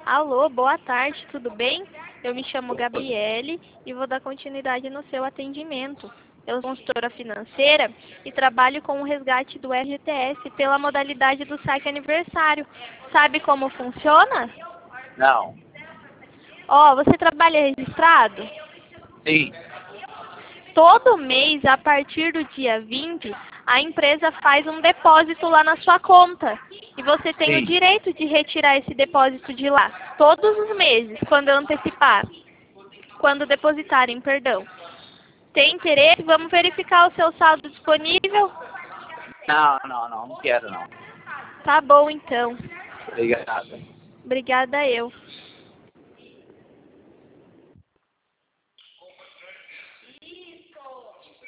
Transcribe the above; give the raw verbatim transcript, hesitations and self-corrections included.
Alô, boa tarde, tudo bem? Eu me chamo Gabriele e vou dar continuidade no seu atendimento. Eu sou consultora financeira e trabalho com o resgate do F G T S pela modalidade do saque aniversário. Sabe como funciona? Não. Ó, você trabalha registrado? Sim. Todo mês, a partir do dia vinte, a empresa faz um depósito lá na sua conta. E você tem o Sim. direito de retirar esse depósito de lá, todos os meses, quando antecipar. Quando depositarem, perdão. Tem interesse? Vamos verificar o seu saldo disponível? Não, não, não, não quero não. Tá bom, então. Obrigado. Obrigada eu.